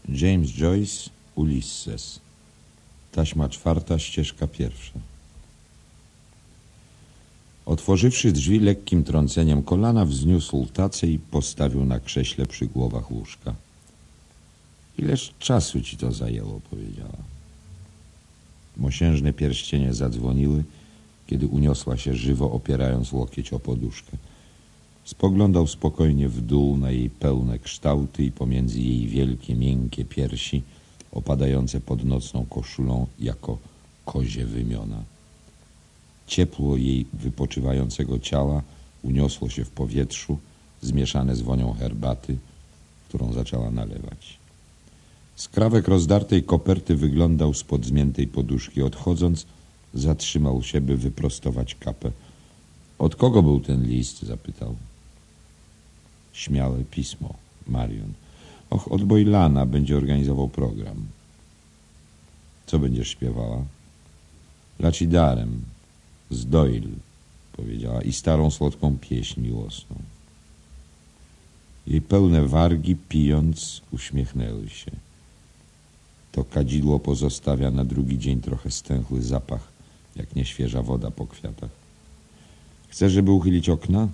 James Joyce, Ulysses. Taśma 4, ścieżka 1. Otworzywszy drzwi lekkim trąceniem kolana, wzniósł tacę i postawił na krześle przy głowach łóżka. Ileż czasu ci to zajęło, powiedziała. Mosiężne pierścienie zadzwoniły, kiedy uniosła się żywo, opierając łokieć o poduszkę. Spoglądał spokojnie w dół na jej pełne kształty i pomiędzy jej wielkie, miękkie piersi, opadające pod nocną koszulą jako kozie wymiona. Ciepło jej wypoczywającego ciała uniosło się w powietrzu, zmieszane z wonią herbaty, którą zaczęła nalewać. Skrawek rozdartej koperty wyglądał spod zmiętej poduszki. Odchodząc, zatrzymał się, by wyprostować kapę. Od kogo był ten list? Zapytał. Śmiałe pismo, Marion. Och, od Boylana, będzie organizował program. Co będziesz śpiewała? Lacidarem, z Doyle, powiedziała, i starą słodką pieśń miłosną. Jej pełne wargi, pijąc, uśmiechnęły się. To kadzidło pozostawia na drugi dzień trochę stęchły zapach, jak nieświeża woda po kwiatach. Chcesz, żeby uchylić okna?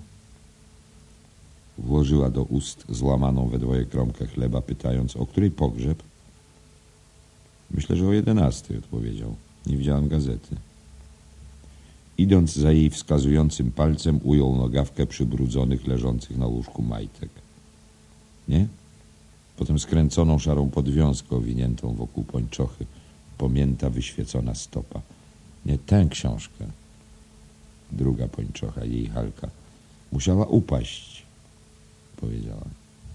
Włożyła do ust złamaną we dwoje kromkę chleba, pytając, o której pogrzeb? Myślę, że o 11, odpowiedział. Nie widziałem gazety. Idąc za jej wskazującym palcem, ujął nogawkę przybrudzonych, leżących na łóżku majtek. Nie? Potem skręconą szarą podwiązkę owiniętą wokół pończochy, pomięta, wyświecona stopa. Nie tę książkę. Druga pończocha, jej halka. Musiała upaść, powiedziała.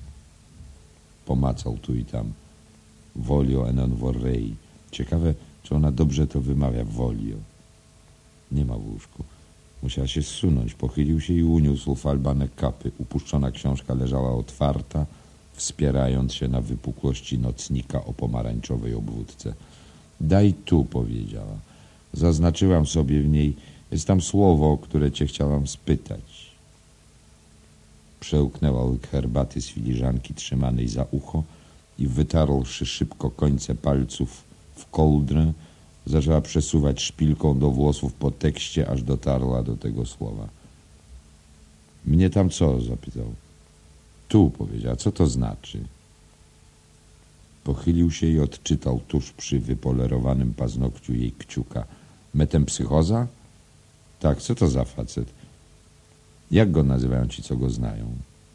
Pomacał tu i tam. Volio en vorrei. Ciekawe, czy ona dobrze to wymawia, volio. Nie ma w łóżku. Musiała się zsunąć. Pochylił się i uniósł falbanek kapy. Upuszczona książka leżała otwarta, wspierając się na wypukłości nocnika o pomarańczowej obwódce. Daj tu, powiedziała. Zaznaczyłam sobie w niej, jest tam słowo, o które cię chciałam spytać. Przełknęła łyk herbaty z filiżanki trzymanej za ucho i wytarłszy szybko końce palców w kołdrę, zaczęła przesuwać szpilką do włosów po tekście, aż dotarła do tego słowa. Mnie tam co? Zapytał. Tu, powiedziała. Co to znaczy? Pochylił się i odczytał tuż przy wypolerowanym paznokciu jej kciuka. Metempsychoza? Tak, co to za facet? Jak go nazywają ci, co go znają?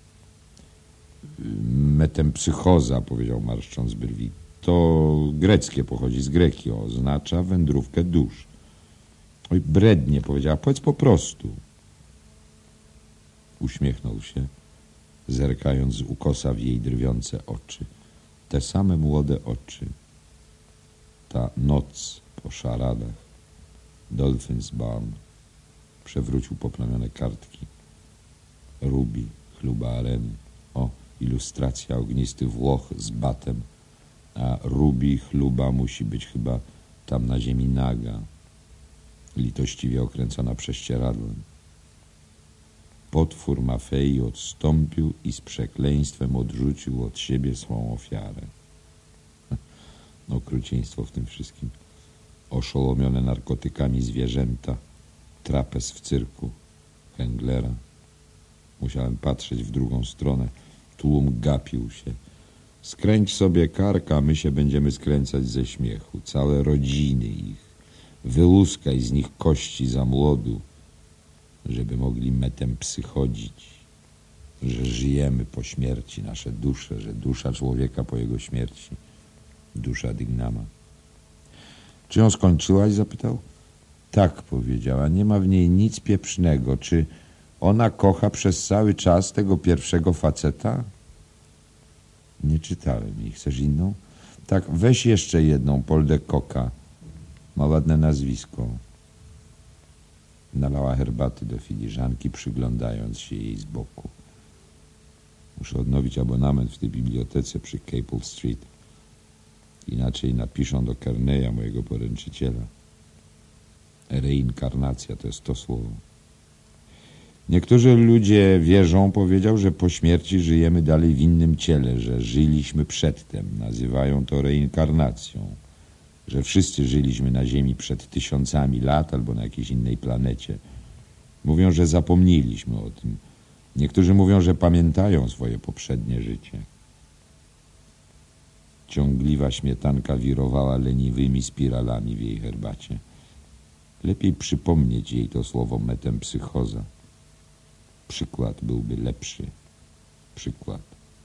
Metempsychoza, powiedział, marszcząc brwi. To greckie, pochodzi z greki, oznacza wędrówkę dusz. Oj, brednie, powiedziała, powiedz po prostu. Uśmiechnął się, zerkając z ukosa w jej drwiące oczy. Te same młode oczy. Ta noc po szaradach. Dolphins Barn. Przewrócił poplamione kartki. Ruby, chluba areny. O, ilustracja ognisty Włoch z batem. A Ruby, chluba musi być chyba tam na ziemi naga. Litościwie okręcona prześcieradłem. Potwór Mafei odstąpił i z przekleństwem odrzucił od siebie swą ofiarę. Okrucieństwo w tym wszystkim. Oszołomione narkotykami zwierzęta, trapez w cyrku, Henglera. Musiałem patrzeć w drugą stronę. Tłum gapił się. Skręć sobie kark, a my się będziemy skręcać ze śmiechu. Całe rodziny ich. Wyłuskaj z nich kości za młodu, żeby mogli metempsy chodzić, że żyjemy po śmierci, nasze dusze, że dusza człowieka po jego śmierci, dusza Dignama. Czy ją skończyłaś? Zapytał. Tak, powiedziała, nie ma w niej nic pieprznego. Czy ona kocha przez cały czas tego pierwszego faceta? Nie czytałem jej. Chcesz inną? Tak, weź jeszcze jedną, Paul de Koka. Ma ładne nazwisko. Nalała herbaty do filiżanki, przyglądając się jej z boku. Muszę odnowić abonament w tej bibliotece przy Capel Street. Inaczej napiszą do Kearneya, mojego poręczyciela. Reinkarnacja to jest to słowo. Niektórzy ludzie wierzą, powiedział, że po śmierci żyjemy dalej w innym ciele, że żyliśmy przedtem. Nazywają to reinkarnacją. Że wszyscy żyliśmy na Ziemi przed tysiącami lat albo na jakiejś innej planecie. Mówią, że zapomnieliśmy o tym. Niektórzy mówią, że pamiętają swoje poprzednie życie. Ciągliwa śmietanka wirowała leniwymi spiralami w jej herbacie. Lepiej przypomnieć jej to słowo metempsychoza. Przykład byłby lepszy. Przykład.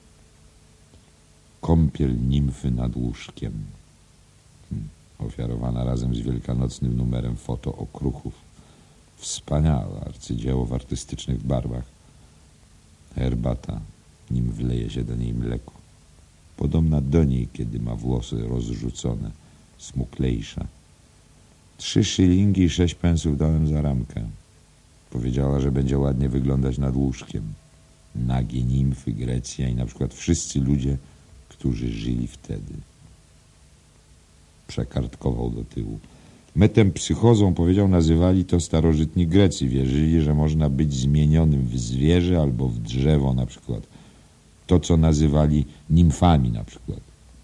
Kąpiel nimfy nad łóżkiem. Ofiarowana razem z wielkanocnym numerem foto okruchów. Wspaniałe arcydzieło w artystycznych barwach. Herbata, nim wleje się do niej mleko. Podobna do niej, kiedy ma włosy rozrzucone, smuklejsza. 3 szylingi i 6 pensów dałem za ramkę. Powiedziała, że będzie ładnie wyglądać nad łóżkiem. Nagie nimfy, Grecja i na przykład wszyscy ludzie, którzy żyli wtedy. Przekartkował do tyłu. Metempsychozą, powiedział, nazywali to starożytni Grecy. Wierzyli, że można być zmienionym w zwierzę albo w drzewo na przykład. To, co nazywali nimfami na przykład.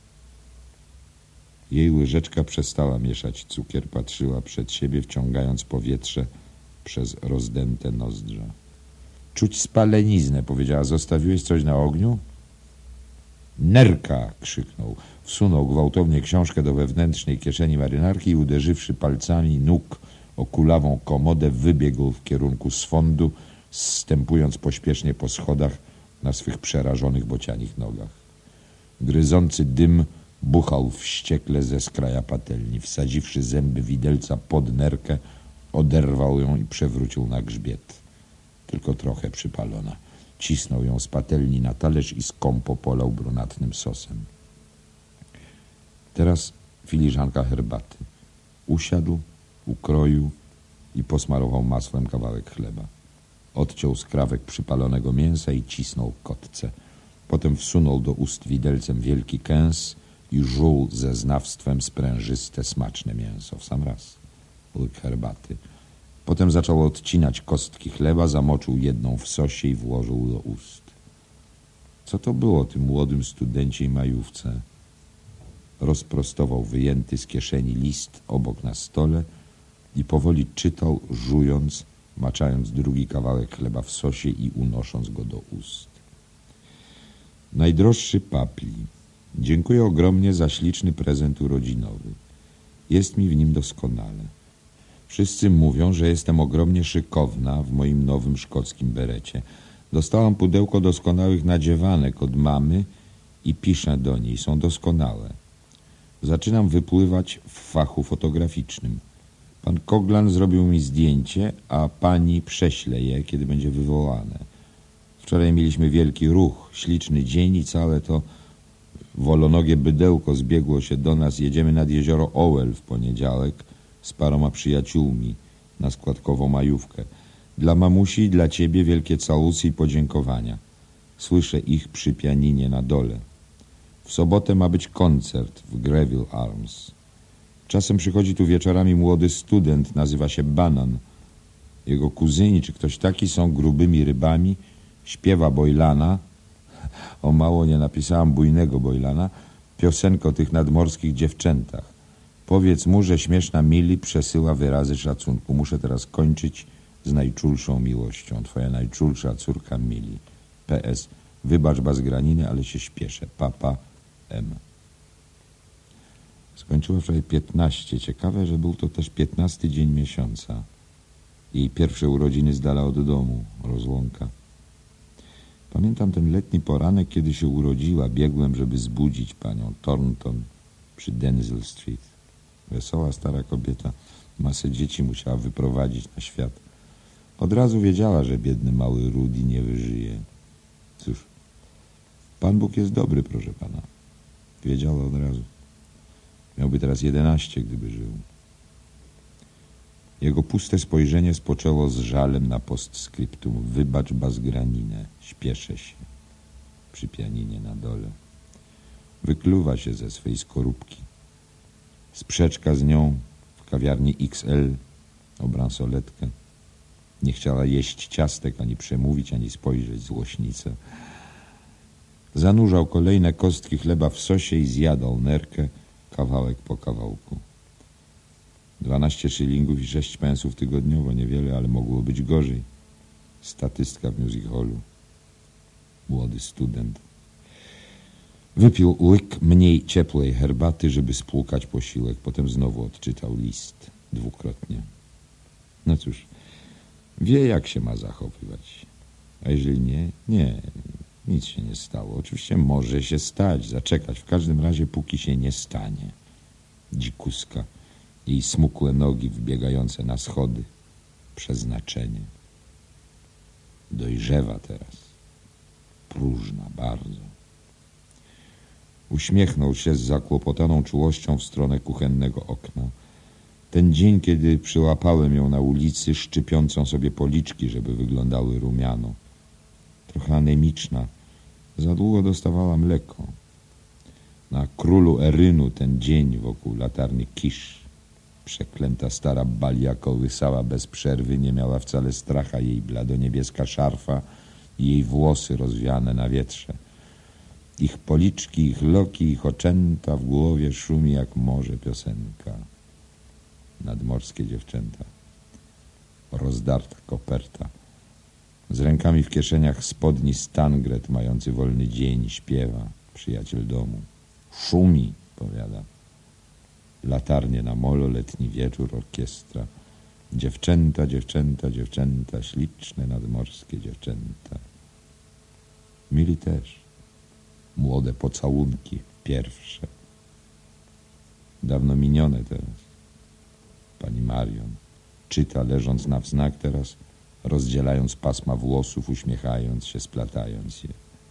Jej łyżeczka przestała mieszać cukier, patrzyła przed siebie, wciągając powietrze przez rozdęte nozdrza. Czuć spaleniznę, powiedziała. Zostawiłeś coś na ogniu? Nerka! Krzyknął. Wsunął gwałtownie książkę do wewnętrznej kieszeni marynarki i uderzywszy palcami nóg o kulawą komodę, wybiegł w kierunku sfondu, zstępując pośpiesznie po schodach na swych przerażonych bocianich nogach. Gryzący dym buchał wściekle ze skraja patelni. Wsadziwszy zęby widelca pod nerkę, oderwał ją i przewrócił na grzbiet. Tylko trochę przypalona. Cisnął ją z patelni na talerz i skąpo polał brunatnym sosem. Teraz filiżanka herbaty. Usiadł, ukroił i posmarował masłem kawałek chleba. Odciął skrawek przypalonego mięsa i cisnął kotce. Potem wsunął do ust widelcem wielki kęs i żuł ze znawstwem sprężyste, smaczne mięso w sam raz. Łyk herbaty. Potem zaczął odcinać kostki chleba, zamoczył jedną w sosie i włożył do ust. Co to było tym młodym studencie i majówce? Rozprostował wyjęty z kieszeni list obok na stole i powoli czytał, żując, maczając drugi kawałek chleba w sosie i unosząc go do ust. Najdroższy papli, dziękuję ogromnie za śliczny prezent urodzinowy. Jest mi w nim doskonale. Wszyscy mówią, że jestem ogromnie szykowna w moim nowym szkockim berecie. Dostałam pudełko doskonałych nadziewanek od mamy i piszę do niej. Są doskonałe. Zaczynam wypływać w fachu fotograficznym. Pan Koglan zrobił mi zdjęcie, a pani prześle je, kiedy będzie wywołane. Wczoraj mieliśmy wielki ruch, śliczny dzień i całe to wolonogie bydełko zbiegło się do nas. Jedziemy nad jezioro Owel w poniedziałek z paroma przyjaciółmi na składkową majówkę. Dla mamusi i dla ciebie wielkie całusy i podziękowania. Słyszę ich przy pianinie na dole. W sobotę ma być koncert w Greville Arms. Czasem przychodzi tu wieczorami młody student, nazywa się Banan. Jego kuzyni czy ktoś taki są grubymi rybami, śpiewa Boylana, o mało nie napisałam bujnego Boylana, piosenkę o tych nadmorskich dziewczętach. Powiedz mu, że śmieszna Millie przesyła wyrazy szacunku. Muszę teraz kończyć z najczulszą miłością. Twoja najczulsza córka Millie. PS. Wybacz bazgraniny, ale się śpieszę. Papa M. Skończyła wczoraj 15. Ciekawe, że był to też 15 dzień miesiąca. Jej pierwsze urodziny z dala od domu. Rozłąka. Pamiętam ten letni poranek, kiedy się urodziła. Biegłem, żeby zbudzić panią Thornton przy Denzil Street. Wesoła stara kobieta. Masę dzieci musiała wyprowadzić na świat. Od razu wiedziała, że biedny mały Rudy nie wyżyje. Cóż, Pan Bóg jest dobry, proszę pana. Wiedziała od razu. Miałby teraz 11, gdyby żył. Jego puste spojrzenie spoczęło z żalem na postscriptum. Wybacz bazgraninę, śpieszę się. Przy pianinie na dole. Wykluwa się ze swej skorupki. Sprzeczka z nią w kawiarni XL o bransoletkę. Nie chciała jeść ciastek, ani przemówić, ani spojrzeć złośnicę. Zanurzał kolejne kostki chleba w sosie i zjadał nerkę kawałek po kawałku. 12 szylingów i 6 pensów tygodniowo, niewiele, ale mogło być gorzej. Statystka w music hallu. Młody student. Wypił łyk mniej ciepłej herbaty, żeby spłukać posiłek. Potem znowu odczytał list. 2-krotnie. No cóż, wie, jak się ma zachowywać. A jeżeli nie? Nie, nic się nie stało. Oczywiście może się stać, zaczekać. W każdym razie, póki się nie stanie. Dzikuska. Jej smukłe nogi wbiegające na schody. Przeznaczenie. Dojrzewa teraz. Próżna bardzo. Uśmiechnął się z zakłopotaną czułością w stronę kuchennego okna. Ten dzień, kiedy przyłapałem ją na ulicy, szczypiącą sobie policzki, żeby wyglądały rumiano. Trochę anemiczna. Za długo dostawała mleko. Na królu Erynu ten dzień wokół latarni Kisz. Przeklęta stara balia kołysała bez przerwy, nie miała wcale stracha jej bladoniebieska szarfa i jej włosy rozwiane na wietrze. Ich policzki, ich loki, ich oczęta, w głowie szumi jak morze piosenka. Nadmorskie dziewczęta. Rozdarta koperta. Z rękami w kieszeniach spodni Stangret, mający wolny dzień, śpiewa. Przyjaciel domu. Szumi, powiada. Latarnie na molo, letni wieczór, orkiestra. Dziewczęta, dziewczęta, dziewczęta, śliczne nadmorskie dziewczęta. Mili też. Młode pocałunki, pierwsze. Dawno minione teraz. Pani Marion czyta, leżąc na wznak teraz, rozdzielając pasma włosów, uśmiechając się, splatając je.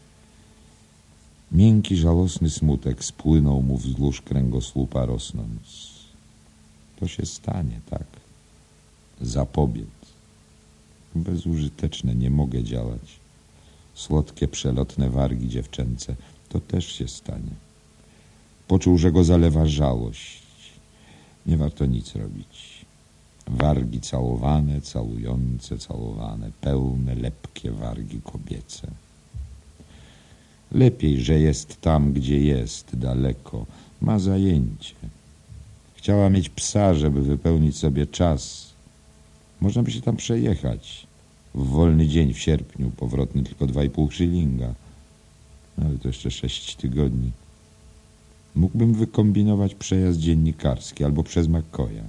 Miękki, żałosny smutek spłynął mu wzdłuż kręgosłupa, rosnąc. To się stanie, tak. Zapobiec. Bezużyteczne, nie mogę działać. Słodkie, przelotne wargi dziewczęce. To też się stanie. Poczuł, że go zalewa żałość. Nie warto nic robić. Wargi całowane, całujące, całowane. Pełne, lepkie wargi kobiece. Lepiej, że jest tam, gdzie jest, daleko. Ma zajęcie. Chciała mieć psa, żeby wypełnić sobie czas. Można by się tam przejechać. W wolny dzień w sierpniu, powrotny tylko 2,5 szylinga. Ale to jeszcze 6 tygodni. Mógłbym wykombinować przejazd dziennikarski albo przez McCoya.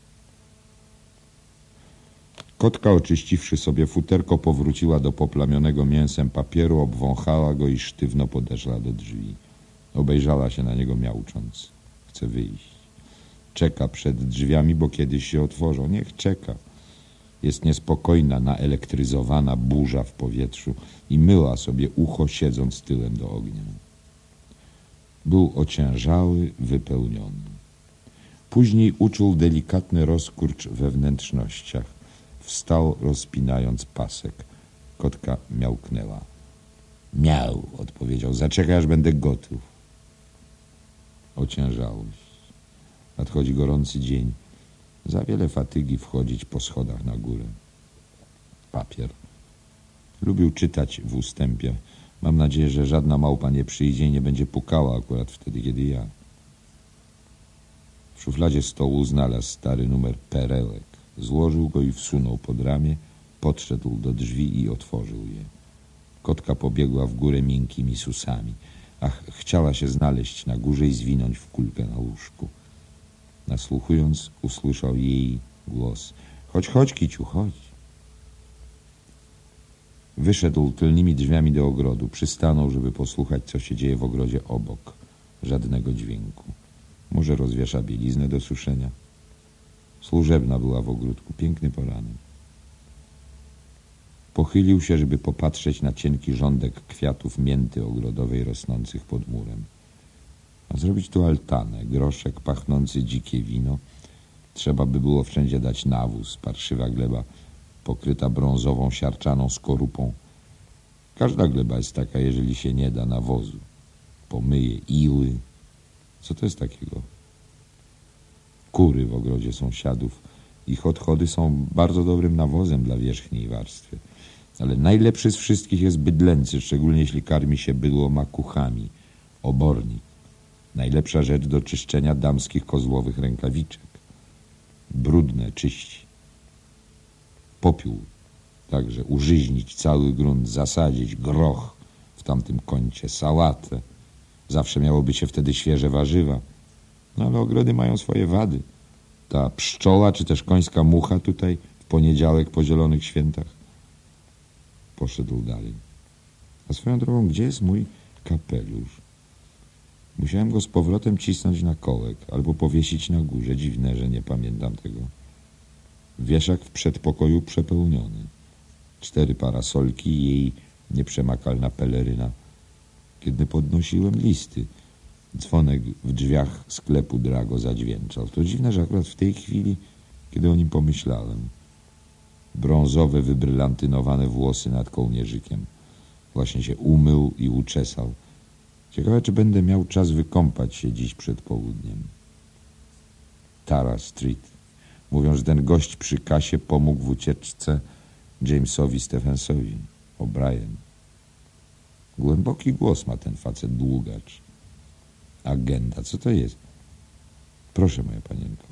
Kotka, oczyściwszy sobie futerko, powróciła do poplamionego mięsem papieru, obwąchała go i sztywno podeszła do drzwi. Obejrzała się na niego miaucząc. Chce wyjść. Czeka przed drzwiami, bo kiedyś się otworzą. Niech czeka. Jest niespokojna, naelektryzowana burza w powietrzu i myła sobie ucho, siedząc tyłem do ognia. Był ociężały, wypełniony. Później uczuł delikatny rozkurcz we wnętrznościach. Wstał, rozpinając pasek. Kotka miałknęła. Miał, odpowiedział. Zaczekaj, aż będę gotów. Ociężałość. Nadchodzi gorący dzień. Za wiele fatygi wchodzić po schodach na górę. Papier. Lubił czytać w ustępie. Mam nadzieję, że żadna małpa nie przyjdzie i nie będzie pukała akurat wtedy, kiedy ja. W szufladzie stołu znalazł stary numer perełek. Złożył go i wsunął pod ramię, podszedł do drzwi i otworzył je. Kotka pobiegła w górę miękkimi susami. Ach, chciała się znaleźć na górze i zwinąć w kulkę na łóżku. Nasłuchując, usłyszał jej głos. Chodź, chodź, kiciu, chodź. Wyszedł tylnymi drzwiami do ogrodu. Przystanął, żeby posłuchać, co się dzieje w ogrodzie obok. Żadnego dźwięku. Może rozwiesza bieliznę do suszenia. Służebna była w ogródku. Piękny poranek. Pochylił się, żeby popatrzeć na cienki rządek kwiatów mięty ogrodowej rosnących pod murem. A zrobić tu altanę, groszek pachnący dzikie wino. Trzeba by było wszędzie dać nawóz, parszywa gleba pokryta brązową, siarczaną skorupą. Każda gleba jest taka, jeżeli się nie da nawozu. Pomyje iły. Co to jest takiego? Kury w ogrodzie sąsiadów Ich odchody są bardzo dobrym nawozem dla wierzchniej warstwy. Ale najlepszy z wszystkich jest bydlęcy, szczególnie jeśli karmi się bydło makuchami. Obornik. Najlepsza rzecz do czyszczenia damskich kozłowych rękawiczek. Brudne czyści. Popiół. Także użyźnić cały grunt, zasadzić groch w tamtym kącie, sałatę. Zawsze miałoby się wtedy świeże warzywa. No ale ogrody mają swoje wady. Ta pszczoła czy też końska mucha tutaj w poniedziałek po zielonych świętach. Poszedł dalej. A swoją drogą, gdzie jest mój kapelusz? Musiałem go z powrotem cisnąć na kołek albo powiesić na górze. Dziwne, że nie pamiętam tego. Wieszak w przedpokoju przepełniony. 4 parasolki i jej nieprzemakalna peleryna. Kiedy podnosiłem listy, dzwonek w drzwiach sklepu Drago zadźwięczał. To dziwne, że akurat w tej chwili, kiedy o nim pomyślałem. Brązowe, wybrylantynowane włosy nad kołnierzykiem. Właśnie się umył i uczesał. Ciekawe, czy będę miał czas wykąpać się dziś przed południem. Tara Street. Mówią, że ten gość przy kasie pomógł w ucieczce Jamesowi Stephensowi. O'Brien. Głęboki głos ma ten facet długacz. Agenda. Co to jest? Proszę, moja panienko.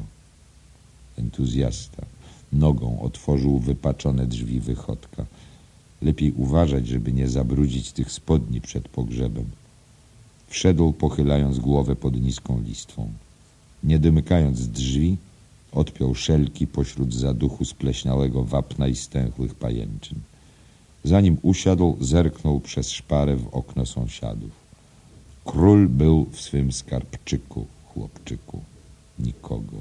Entuzjasta. Nogą otworzył wypaczone drzwi wychodka. Lepiej uważać, żeby nie zabrudzić tych spodni przed pogrzebem. Wszedł, pochylając głowę pod niską listwą. Nie domykając drzwi, odpiął szelki pośród zaduchu spleśniałego wapna i stęchłych pajęczyn. Zanim usiadł, zerknął przez szparę w okno sąsiadów. Król był w swym skarbczyku, chłopczyku. Nikogo.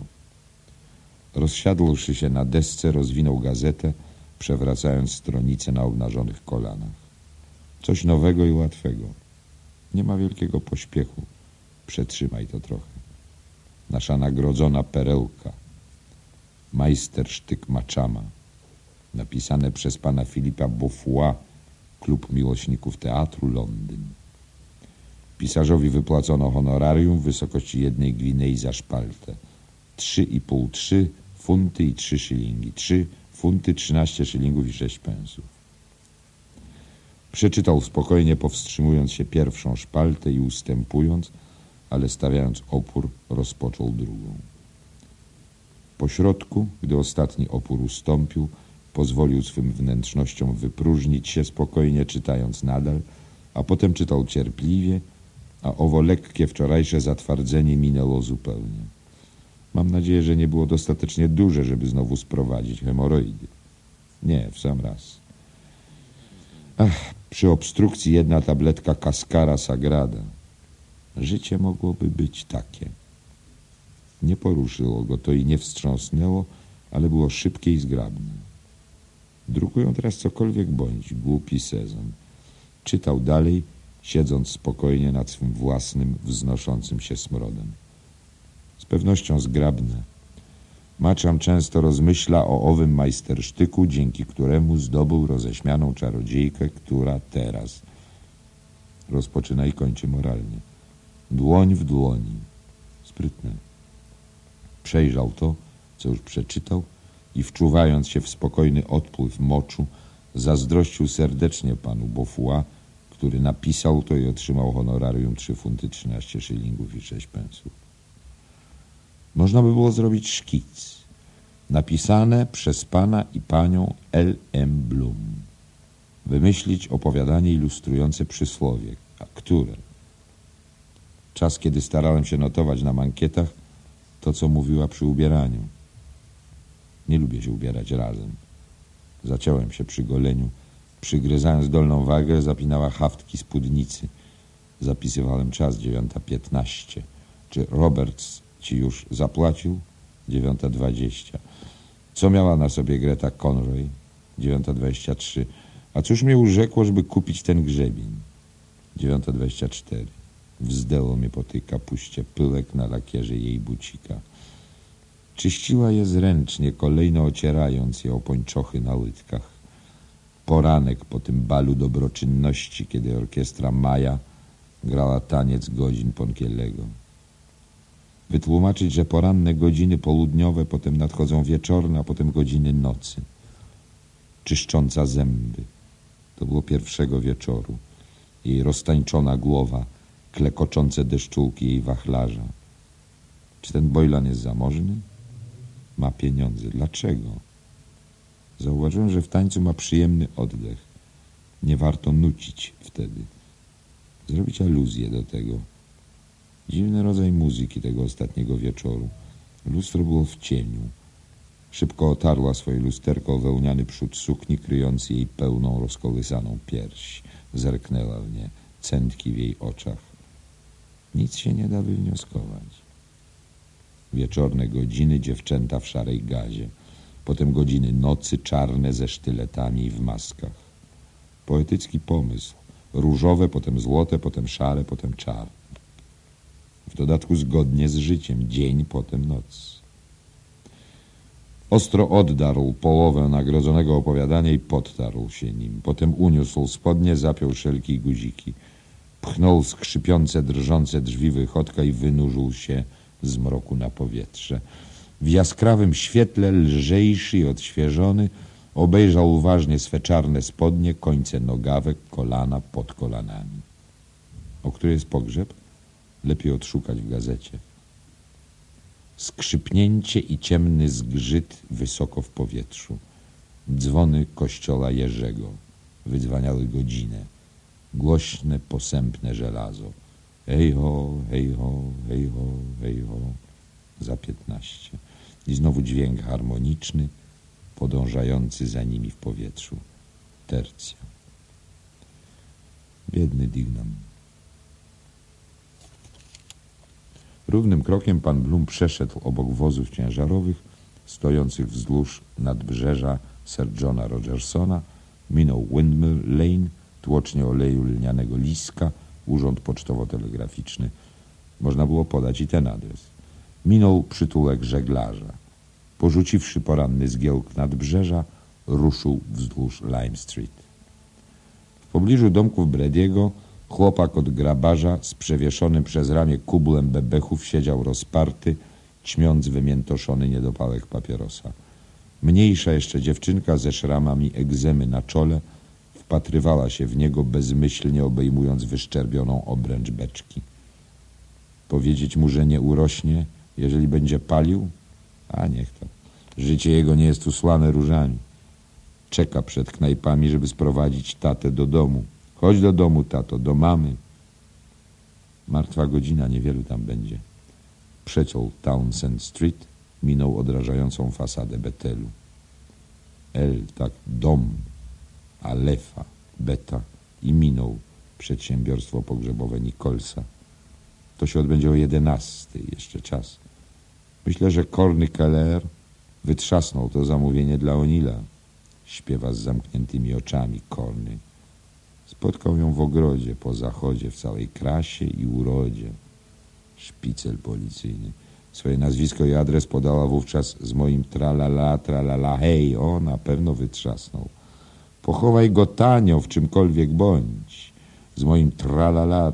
Rozsiadłszy się na desce, rozwinął gazetę, przewracając stronicę na obnażonych kolanach. Coś nowego i łatwego. Nie ma wielkiego pośpiechu. Przetrzymaj to trochę. Nasza nagrodzona perełka. Majstersztyk Machama. Napisane przez pana Filipa Beaufoy, Klub Miłośników Teatru, Londyn. Pisarzowi wypłacono honorarium w wysokości 1 gwinei za szpaltę. 3,5 funty i 3 szylingi. 3 funty, 13 szylingów i 6 pensów. Przeczytał spokojnie, powstrzymując się pierwszą szpaltę i ustępując, ale stawiając opór, rozpoczął drugą. Po środku, gdy ostatni opór ustąpił, pozwolił swym wnętrznościom wypróżnić się, spokojnie czytając nadal, a potem czytał cierpliwie, a owo lekkie wczorajsze zatwardzenie minęło zupełnie. Mam nadzieję, że nie było dostatecznie duże, żeby znowu sprowadzić hemoroidy. Nie, w sam raz. Ach, przy obstrukcji 1 tabletka Cascara Sagrada. Życie mogłoby być takie. Nie poruszyło go to i nie wstrząsnęło, ale było szybkie i zgrabne. Drukują teraz cokolwiek bądź, głupi sezon. Czytał dalej, siedząc spokojnie nad swym własnym, wznoszącym się smrodem. Z pewnością zgrabne. Macham często rozmyśla o owym majstersztyku, dzięki któremu zdobył roześmianą czarodziejkę, która teraz rozpoczyna i kończy moralnie. Dłoń w dłoni. Sprytne. Przejrzał to, co już przeczytał i wczuwając się w spokojny odpływ moczu, zazdrościł serdecznie panu Beaufoy, który napisał to i otrzymał honorarium 3 funty 13 szylingów i 6 pensów. Można by było zrobić szkic. Napisane przez pana i panią L.M. Bloom. Wymyślić opowiadanie ilustrujące przysłowie. A które? Czas, kiedy starałem się notować na mankietach to, co mówiła przy ubieraniu. Nie lubię się ubierać razem. Zaciąłem się przy goleniu. Przygryzając dolną wagę, zapinała haftki spódnicy. Zapisywałem czas 9:15. Czy Roberts ci już zapłacił? 9:20. Co miała na sobie Greta Conroy? 9:23. A cóż mnie urzekło, żeby kupić ten grzebień? 9:24. Wzdęło mnie po tej kapuście pyłek na lakierze jej bucika. Czyściła je zręcznie, kolejno ocierając je o pończochy na łydkach. Poranek po tym balu dobroczynności, kiedy orkiestra Maja grała taniec godzin Ponkielego. wytłumaczyć, że poranne godziny południowe, potem nadchodzą wieczorne, a potem godziny nocy. Czyszcząca zęby. To było pierwszego wieczoru. Jej roztańczona głowa, klekoczące deszczułki jej wachlarza. Czy ten Boylan jest zamożny? Ma pieniądze. Dlaczego? Zauważyłem, że w tańcu ma przyjemny oddech. Nie warto nucić wtedy. Zrobić aluzję do tego. Dziwny rodzaj muzyki tego ostatniego wieczoru. Lustro było w cieniu. Szybko otarła swoje lusterko o wełniany przód sukni, kryjący jej pełną, rozkołysaną pierś. Zerknęła w nie, cętki w jej oczach. Nic się nie da wywnioskować. Wieczorne godziny, dziewczęta w szarej gazie. Potem godziny nocy, czarne ze sztyletami i w maskach. Poetycki pomysł. Różowe, potem złote, potem szare, potem czarne. W dodatku zgodnie z życiem. Dzień, potem noc. Ostro oddarł połowę nagrodzonego opowiadania i podtarł się nim. Potem uniósł spodnie, zapiął szelki i guziki. Pchnął skrzypiące, drżące drzwi wychodka i wynurzył się z mroku na powietrze. W jaskrawym świetle, lżejszy i odświeżony, obejrzał uważnie swe czarne spodnie, końce nogawek, kolana pod kolanami. O której jest pogrzeb? Lepiej odszukać w gazecie. Skrzypnięcie i ciemny zgrzyt wysoko w powietrzu. Dzwony kościoła Jerzego. Wydzwaniały godzinę. Głośne, posępne żelazo. Hej ho, hej ho, hej ho, hej ho. Za 15. I znowu dźwięk harmoniczny, podążający za nimi w powietrzu. Tercja. Biedny Dignam. Równym krokiem pan Bloom przeszedł obok wozów ciężarowych stojących wzdłuż nadbrzeża Sir Johna Rogersona, minął Windmill Lane, tłocznie oleju lnianego Liska, urząd pocztowo-telegraficzny. Można było podać i ten adres. Minął przytułek żeglarza. Porzuciwszy poranny zgiełk nadbrzeża, ruszył wzdłuż Lime Street. W pobliżu domków Brady'ego chłopak od grabarza z przewieszonym przez ramię kublem bebechów siedział rozparty, ćmiąc wymiętoszony niedopałek papierosa. Mniejsza jeszcze dziewczynka ze szramami egzemy na czole wpatrywała się w niego bezmyślnie, obejmując wyszczerbioną obręcz beczki. Powiedzieć mu, że nie urośnie, jeżeli będzie palił? A niech to. Życie jego nie jest usłane różami. Czeka przed knajpami, żeby sprowadzić tatę do domu. Chodź do domu, tato, do mamy. Martwa godzina, niewielu tam będzie. Przeciął Townsend Street, minął odrażającą fasadę Betelu. Tak, dom, Alefa, Beta i minął przedsiębiorstwo pogrzebowe Nicholsa. To się odbędzie o 11, jeszcze czas. Myślę, że Corny Keller wytrzasnął to zamówienie dla O'Neilla. Śpiewa z zamkniętymi oczami Corny. Spotkał ją w ogrodzie, po zachodzie, w całej krasie i urodzie. Szpicel policyjny. Swoje nazwisko i adres podała wówczas z moim tralala, hej, o, na pewno wytrzasnął. Pochowaj go tanio, w czymkolwiek bądź. Z moim tralala.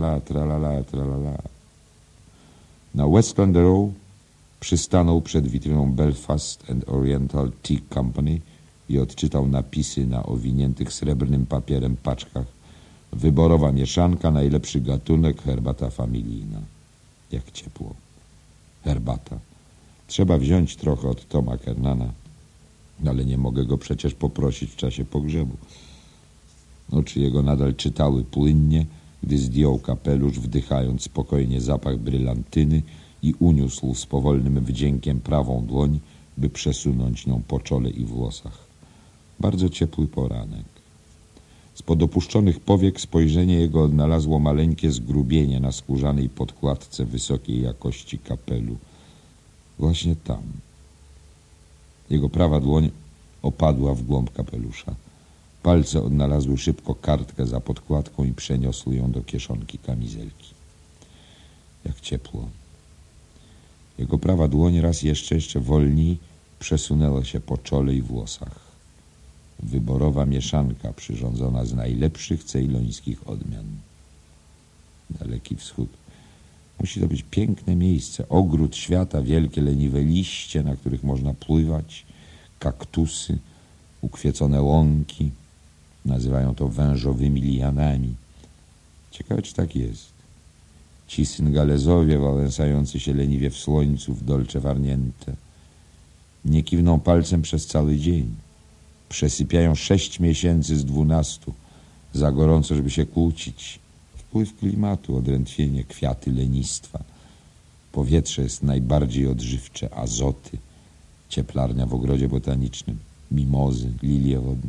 Na Westland Row przystanął przed witryną Belfast and Oriental Tea Company i odczytał napisy na owiniętych srebrnym papierem paczkach. Wyborowa mieszanka, najlepszy gatunek, herbata familijna. Jak ciepło. Herbata. Trzeba wziąć trochę od Toma Kernana, ale nie mogę go przecież poprosić w czasie pogrzebu. Oczy jego nadal czytały płynnie, gdy zdjął kapelusz, wdychając spokojnie zapach brylantyny i uniósł z powolnym wdziękiem prawą dłoń, by przesunąć nią po czole i włosach. Bardzo ciepły poranek. Spod opuszczonych powiek spojrzenie jego odnalazło maleńkie zgrubienie na skórzanej podkładce wysokiej jakości kapelu. Właśnie tam. Jego prawa dłoń opadła w głąb kapelusza. Palce odnalazły szybko kartkę za podkładką i przeniosły ją do kieszonki kamizelki. Jak ciepło. Jego prawa dłoń raz jeszcze wolniej przesunęła się po czole i włosach. Wyborowa mieszanka przyrządzona z najlepszych cejlońskich odmian. Daleki Wschód. Musi to być piękne miejsce, ogród świata, wielkie leniwe liście, na których można pływać, kaktusy, ukwiecone łąki. Nazywają to wężowymi lianami. Ciekawe, czy tak jest. Ci syngalezowie wałęsający się leniwie w słońcu w dolce farniente nie kiwną palcem przez cały dzień. Przesypiają 6 miesięcy z 12, za gorąco, żeby się kłócić. Wpływ klimatu, odrętwienie, kwiaty lenistwa. Powietrze jest najbardziej odżywcze, azoty, cieplarnia w ogrodzie botanicznym, mimozy, lilie wodne.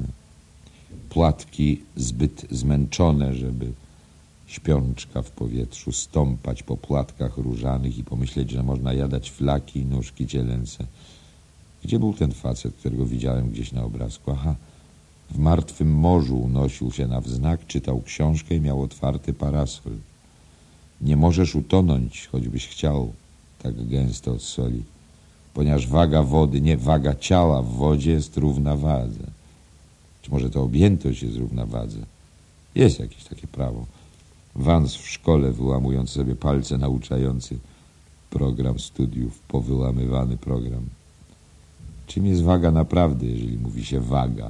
Płatki zbyt zmęczone, żeby śpiączka w powietrzu, stąpać po płatkach różanych i pomyśleć, że można jadać flaki i nóżki cielęce. Gdzie był ten facet, którego widziałem gdzieś na obrazku? Aha, w martwym morzu unosił się na wznak, czytał książkę i miał otwarty parasol. Nie możesz utonąć, choćbyś chciał, tak gęsto od soli, ponieważ waga wody, nie, waga ciała w wodzie jest równa wadze. Czy może to objętość jest równa wadze? Jest jakieś takie prawo. Vance w szkole, wyłamując sobie palce, nauczający program studiów, powyłamywany program. Czym jest waga naprawdę, jeżeli mówi się waga?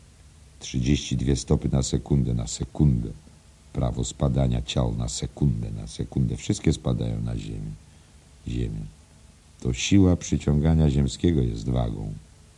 32 stopy na sekundę, prawo spadania ciał na sekundę. Wszystkie spadają na ziemię. To siła przyciągania ziemskiego jest wagą.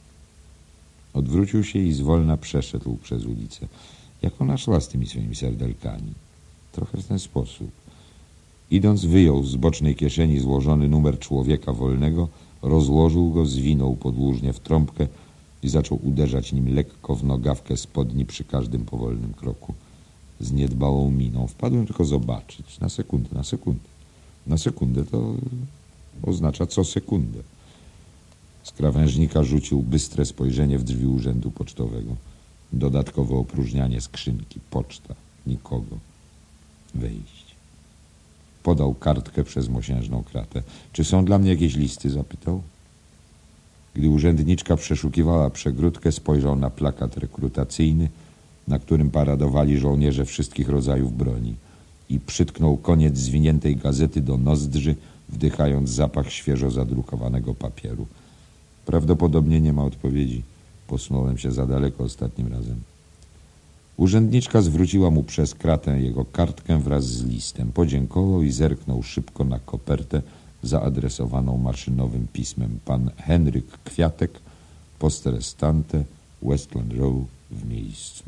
Odwrócił się i zwolna przeszedł przez ulicę. Jak ona szła z tymi swoimi serdelkami? Trochę w ten sposób. Idąc, wyjął z bocznej kieszeni złożony numer Człowieka Wolnego, rozłożył go, zwinął podłużnie w trąbkę i zaczął uderzać nim lekko w nogawkę spodni przy każdym powolnym kroku. Z niedbałą miną. Wpadłem tylko zobaczyć. Na sekundę to oznacza co sekundę. Z krawężnika rzucił bystre spojrzenie w drzwi urzędu pocztowego. Dodatkowe opróżnianie skrzynki. Poczta. Nikogo. Wejść. Podał kartkę przez mosiężną kratę. Czy są dla mnie jakieś listy? Zapytał. Gdy urzędniczka przeszukiwała przegródkę, spojrzał na plakat rekrutacyjny, na którym paradowali żołnierze wszystkich rodzajów broni i przytknął koniec zwiniętej gazety do nozdrzy, wdychając zapach świeżo zadrukowanego papieru. Prawdopodobnie nie ma odpowiedzi. Posunąłem się za daleko ostatnim razem. Urzędniczka zwróciła mu przez kratę jego kartkę wraz z listem. Podziękował i zerknął szybko na kopertę zaadresowaną maszynowym pismem. Pan Henryk Kwiatek, poste restante, Westland Row, w miejscu.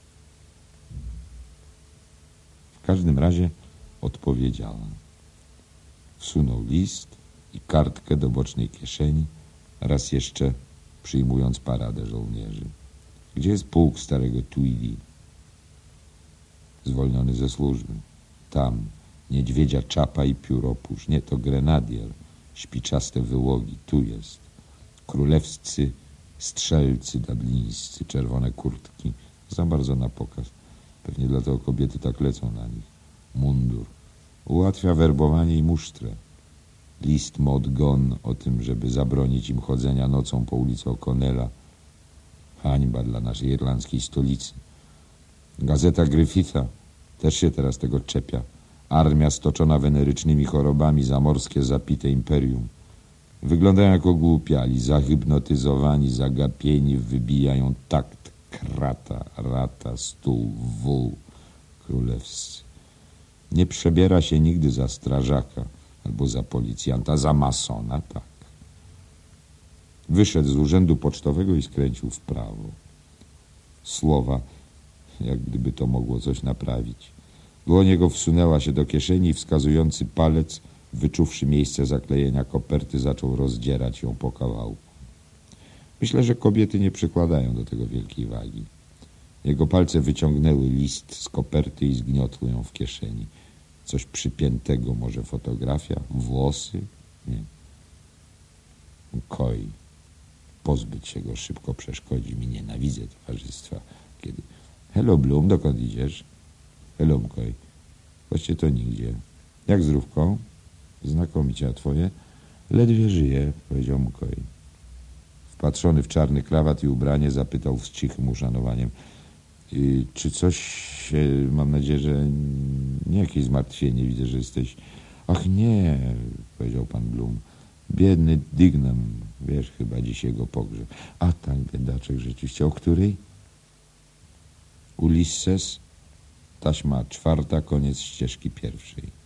W każdym razie odpowiedziała. Wsunął list i kartkę do bocznej kieszeni, raz jeszcze przyjmując paradę żołnierzy. Gdzie jest pułk starego Tweedy? Zwolniony ze służby. Tam niedźwiedzia czapa i pióropusz. Nie, to grenadier. Śpiczaste wyłogi. Tu jest. Królewscy strzelcy dublińscy. Czerwone kurtki. Za bardzo na pokaz. Pewnie dlatego kobiety tak lecą na nich. Mundur. Ułatwia werbowanie i musztrę. List Maud Gonne o tym, żeby zabronić im chodzenia nocą po ulicy O'Connella. Hańba dla naszej irlandzkiej stolicy. Gazeta Griffitha też się teraz tego czepia. Armia stoczona wenerycznymi chorobami, zamorskie zapite imperium. Wyglądają jako głupiali, zahipnotyzowani, zagapieni, wybijają takt, krata, rata, stół, wół. Królewscy. Nie przebiera się nigdy za strażaka albo za policjanta, za masona, tak. Wyszedł z urzędu pocztowego i skręcił w prawo. Słowa, jak gdyby to mogło coś naprawić. Dłoń jego wsunęła się do kieszeni i wskazujący palec, wyczuwszy miejsce zaklejenia koperty, zaczął rozdzierać ją po kawałku. Myślę, że kobiety nie przykładają do tego wielkiej wagi. Jego palce wyciągnęły list z koperty i zgniotły ją w kieszeni. Coś przypiętego, może fotografia, włosy? Nie. Koi. Pozbyć się go szybko przeszkodzi mi. Nienawidzę towarzystwa. Kiedy... Hello, Bloom, dokąd idziesz? Hello, Mkoj. Właściwie to nigdzie. Jak zdrówko? Znakomicie, a twoje? Ledwie żyje, powiedział Mkoj. Wpatrzony w czarny krawat i ubranie, zapytał z cichym uszanowaniem. Czy coś, mam nadzieję, że nie jakieś zmartwienie. Widzę, że jesteś... Ach nie, powiedział pan Bloom. Biedny Dignam, wiesz, chyba dziś jego pogrzeb. A tak, biedaczek, rzeczywiście. O której? Ulisses, taśma 4, koniec ścieżki 1.